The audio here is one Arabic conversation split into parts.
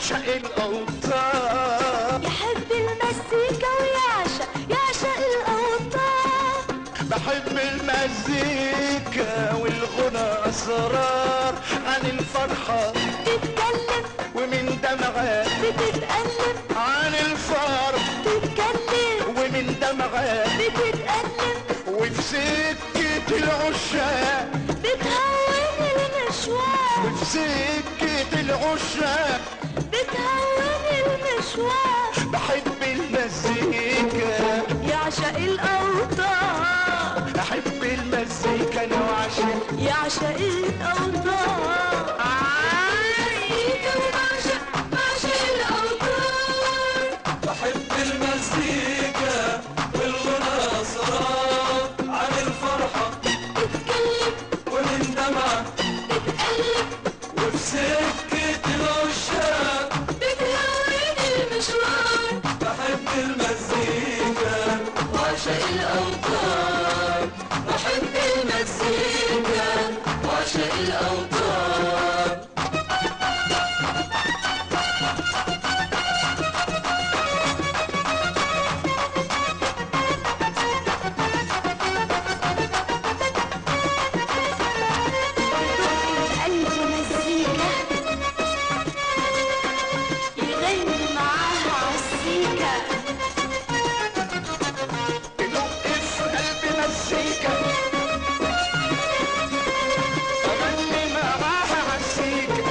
يعشق الأوطان، يحب المزيكا يعشق الأوطان. بحب المزيكا والغنى أسرار عن الفرحة تتكلم ومن دمعة بتتألم، عن الفرح تتكلم ومن دمعة بتتألم، وفي سكة العشاق بتهون المشوار، وفي سكة العشاق بتهون المشوار. بحب المزيكا يعشق الأوطان، أحب المزيكا أنا وعشق يعشق الأوطان. مزيكا بعشق الأوطان. بحب المزيكا والغنى أسرار عن الفرحة تتكلم ومن دمعة بتقلب، وفي سكة العشاق بتهون المشوار. بحب المزيكا وعشق الأوطان، بحب المزيكا وعشق الأوطان. قلب مزيكا يغني معاها عالسيكا، تدق في قلبي مزيكا أغني معاها عالسيكا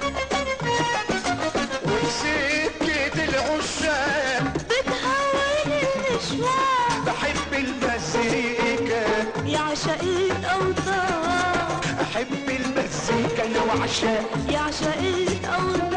وفي سكة العشاق بتهون المشوار. بحب المزيكا يعشق الأوطان، أحب المزيكا أنا وعشاق يعشق الأوطان.